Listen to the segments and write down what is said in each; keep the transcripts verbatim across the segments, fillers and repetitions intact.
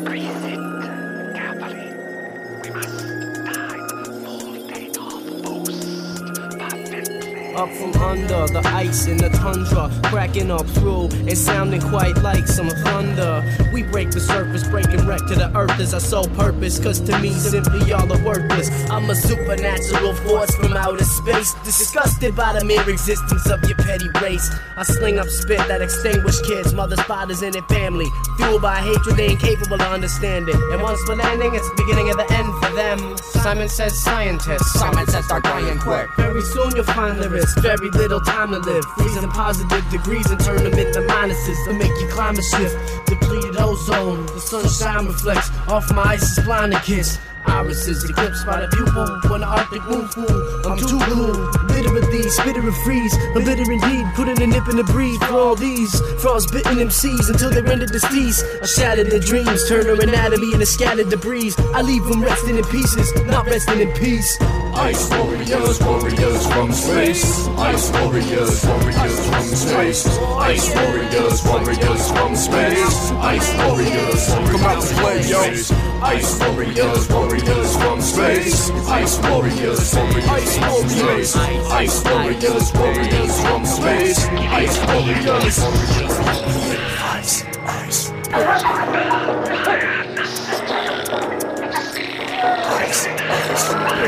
Breathe it carefully. We must time full date off boost perfectly. Up from under the ice in the tundra, cracking up through and sounding quite like some thunder. We break the surface, breaking wreck to the earth as our sole purpose. Cause to me, simply y'all are worthless. I'm a supernatural force from outer space, disgusted by the mere existence of your petty race. I sling up spit that extinguish kids, mothers, fathers, and their family, fueled by hatred they incapable of understanding. And once we're landing, it's the beginning of the end for them. Simon says scientists, Simon says start dying quick. very soon you'll find the risk, very little time to live. Freezing positive degrees and turn them into minuses to make your climate shift. Depleted ozone, the sunshine reflects off my ice is blind to kiss. Irises eclipsed by the pupil when the Arctic moon fool. I'm too blue, bitter with these, bitter and freeze. I'm bitter indeed, putting a nip in the breeze for all these frostbitten M Cs until they render deceased. I shattered their dreams, turn their anatomy into scattered debris. I leave them resting in pieces, not resting in peace. Ice warriors, warriors from space. Ice warriors, warriors from space. Ice warriors, warriors from space. Ice warriors, come out to play, yo. Ice warriors, warriors from space. Ice warriors, warriors from space. Ice warriors, warriors from space. Ice warriors, warriors from space. Ice, ice, ice. Ice, ice.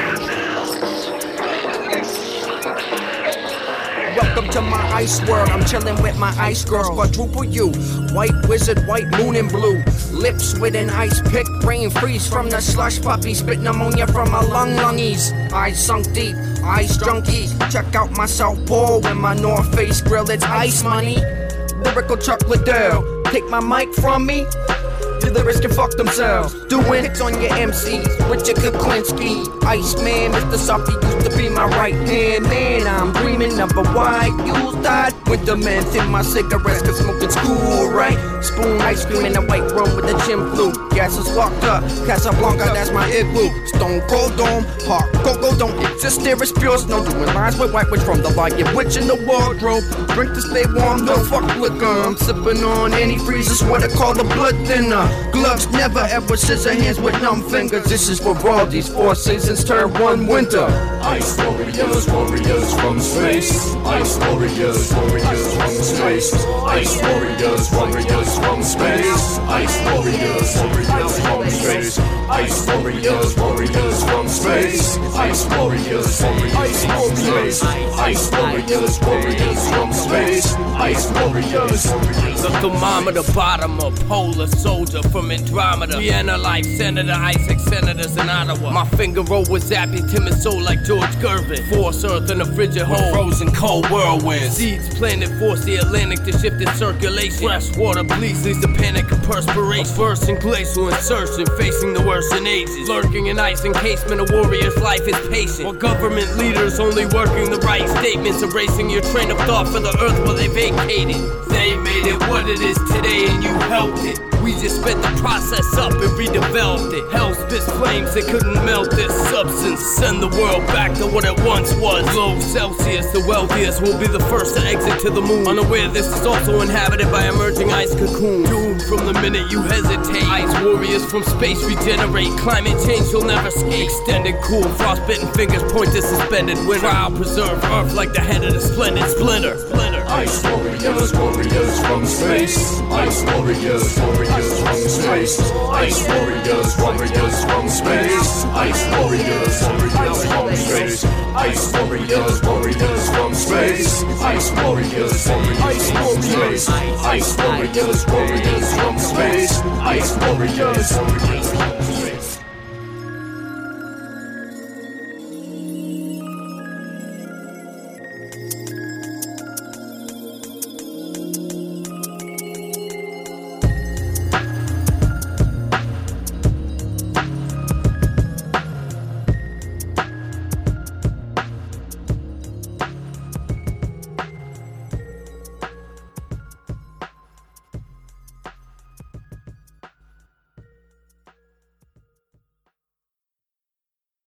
Welcome to my ice world. I'm chilling with my ice girls. Quadruple U, white wizard, white moon and blue. Lips with an ice pick, brain freeze from the slush puppy. Spitting ammonia from my lung lungies. Eyes sunk deep, ice junkie. Check out my South Pole with my North Face grill. It's ice money. Lyrical chocolate Dale. Take my mic from me. The lyrics can fuck themselves. Doing hits on your M Cs. Richard Kuklinski, Iceman, Mister Softy used to be my right hand man. I'm dreaming of a white used dot. Winter man's in my cigarettes, cause smoking's cool, right? Spoon ice cream in a white room with a chin flu. Gas is locked up, Casablanca, that's my igloo. Stone cold dome, hot cocoa don't exist, there is pure snow. Doing lines with white witch from the Lion Witch in the wardrobe. Drink to stay warm, no fuck liquor. I'm sipping on any freezers, what I call the blood thinner. Gloves never ever scissor hands with numb fingers. This is for all these four seasons turn one winter. Ice warriors, warriors from space. Ice warriors, warriors from space. Ice warriors, warriors from space. Ice warriors, warriors from space. Ice warriors, warriors from space. Ice warriors, warriors from space. Ice warriors, warriors from space. Ice warriors. The thermometer, bottom of polar soldier from Andromeda. Vienna life, Senator Isaac, senators in Ottawa. My finger roll was zappy, timid soul like George Gervin. Force earth in a frigid hole, frozen cold whirlwinds. Seeds planted, force the Atlantic to shift its circulation. Fresh water bleeds, leads to panic and perspiration. A bursting glacial insertion, facing the worst in ages. Lurking in ice encasement, a warrior's life is patient. While government leaders only working the right statements, erasing your train of thought for the earth while they vacated. They made it what it is today and you helped it. We just sped the process up and redeveloped it. Hell spits flames that couldn't melt this substance. Send the world back to what it once was. Low Celsius, the wealthiest will be the first to exit to the moon. Unaware this is also inhabited by emerging ice cocoons. Doomed from the minute you hesitate. Ice warriors from space regenerate. Climate change will never escape. Extended cool, frostbitten fingers point to suspended winter. Crowd preserve earth like the head of the splendid splinter. Splinter. Ice warriors, warriors from space. Ice warriors, warriors from space. Ice warriors, warriors from space. Ice warriors, warriors from space. Ice warriors, warriors from space. Ice warriors, warriors from space. Ice warriors, warriors from space. Ice warriors, warriors from space.